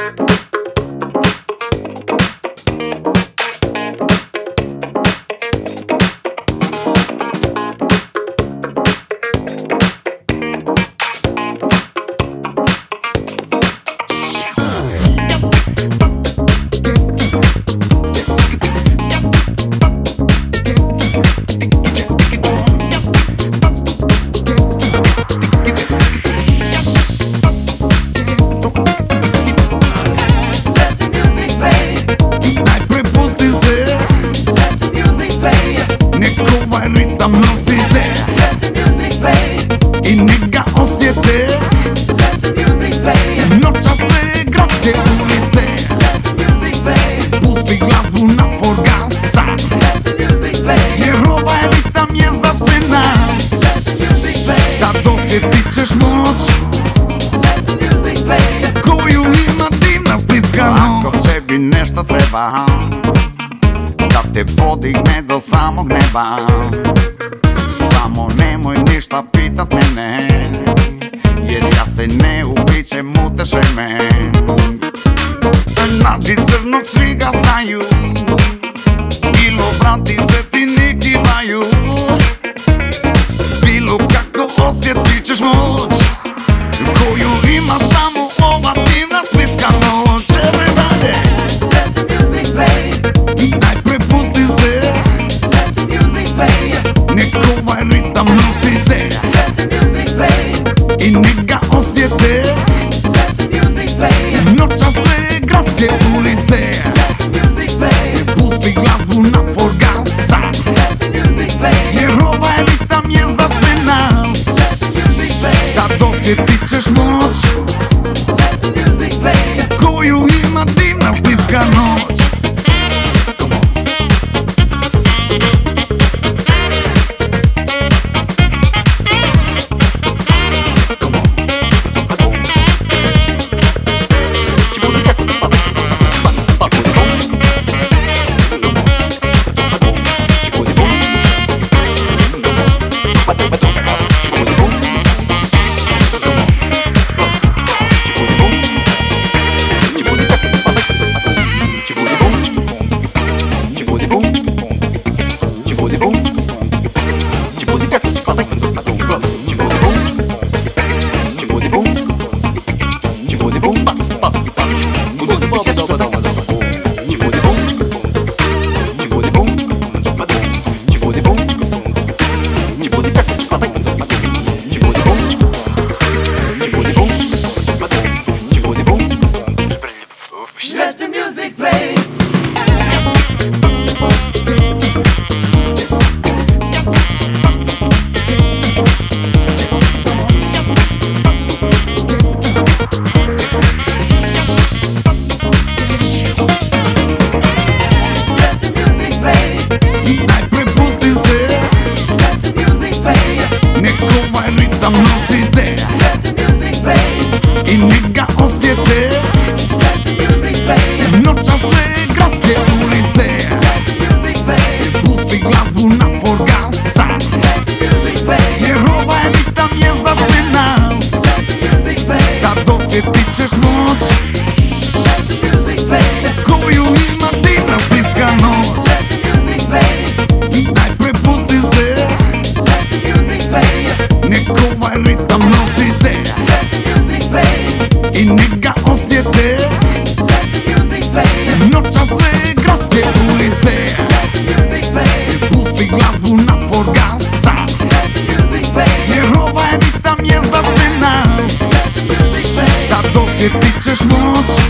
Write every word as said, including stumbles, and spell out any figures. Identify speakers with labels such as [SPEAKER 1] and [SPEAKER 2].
[SPEAKER 1] Ćeš moć koju ima divna splitska noć.
[SPEAKER 2] Ako tebi nešto treba da te podigne do samog neba, samo nemoj ništa pitat mene, jer ja se ne uplićem u te šeme. Nađi crnog svi ga znaju, bilo brati se ti ne kivaju. Bilo kako osjetit ćeš moć koju ima samo ova divna splitska noć. Everybody,
[SPEAKER 1] let the music play.
[SPEAKER 2] daj prepusti se,
[SPEAKER 1] Let the music play.
[SPEAKER 2] nek ovaj ritam nosite
[SPEAKER 1] Let the music play.
[SPEAKER 2] i nek ga osjete
[SPEAKER 1] Let the music play.
[SPEAKER 2] noća sve gradske ulice.
[SPEAKER 1] Let the music play.
[SPEAKER 2] Pusti glazbu na forgasa,
[SPEAKER 1] Let the music play.
[SPEAKER 2] jer ovaj ritam je za sve nas.
[SPEAKER 1] Let the music play.
[SPEAKER 2] Da dosjetit ćeš moć
[SPEAKER 1] Let the music play.
[SPEAKER 2] koju ima divna splitska noć.
[SPEAKER 1] Let the music play.
[SPEAKER 2] Daj prepusti se,
[SPEAKER 1] Let the music play.
[SPEAKER 2] nek ovaj ritam nosite
[SPEAKER 1] Let the music play.
[SPEAKER 2] i nek ga osjete
[SPEAKER 1] Let the music play.
[SPEAKER 2] noća sve gradske ulice.
[SPEAKER 1] Let the music play.
[SPEAKER 2] Pusti glazbu na forgasa,
[SPEAKER 1] Let the music play.
[SPEAKER 2] jer ovaj ritam je za sve nas.
[SPEAKER 1] Let the music play.
[SPEAKER 2] Da dosjetit ćeš moć
[SPEAKER 1] Let the music play.
[SPEAKER 2] koju ima divna splitska noć.
[SPEAKER 1] Let the music play.
[SPEAKER 2] Daj prepusti se,
[SPEAKER 1] Let the music play.
[SPEAKER 2] nek ovaj ritam nosite
[SPEAKER 1] Let the music play.
[SPEAKER 2] i nek ga osjete
[SPEAKER 1] Let the music play.
[SPEAKER 2] noća sve gradske ulice.
[SPEAKER 1] Let the music play.
[SPEAKER 2] Pusti glazbu na forgasa,
[SPEAKER 1] Let the music play.
[SPEAKER 2] jer ovaj ritam je za sve nas.
[SPEAKER 1] Let the music play.
[SPEAKER 2] Da dosjetit ćeš moć